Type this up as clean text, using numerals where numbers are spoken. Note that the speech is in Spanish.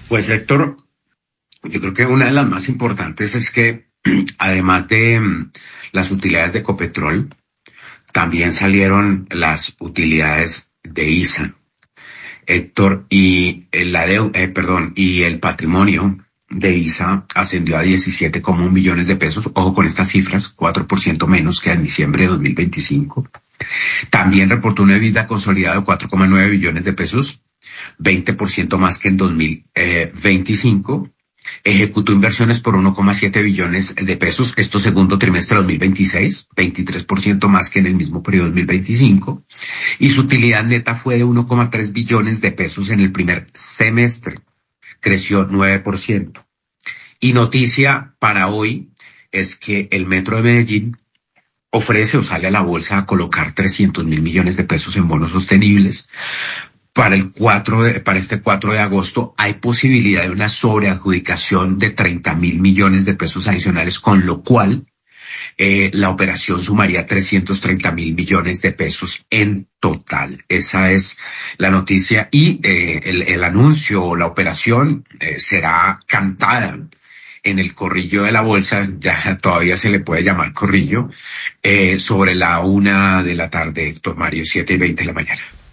Pues Héctor, yo creo que una de las más importantes es que además de las utilidades de Ecopetrol, también salieron las utilidades de ISA, Héctor, y y el patrimonio de ISA ascendió a 17,1 millones de pesos. Ojo con estas cifras, 4% menos que en diciembre de 2025. También reportó una EBITDA consolidada de 4,9 billones de pesos, 20% más que en 2025. Ejecutó inversiones por 1,7 billones de pesos, esto segundo trimestre de 2026, 23% más que en el mismo periodo de 2025, y su utilidad neta fue de 1,3 billones de pesos en el primer semestre, creció 9%. Y noticia para hoy es que el Metro de Medellín ofrece o sale a la bolsa a colocar 300.000 millones de pesos en bonos sostenibles. Para este 4 de agosto hay posibilidad de una sobreadjudicación de 30.000 millones de pesos adicionales, con lo cual la operación sumaría 330.000 millones de pesos en total. Esa es la noticia y el anuncio o la operación será cantada en el corrillo de la bolsa, ya todavía se le puede llamar corrillo, sobre la 1 de la tarde, Héctor Mario, 7:20 de la mañana.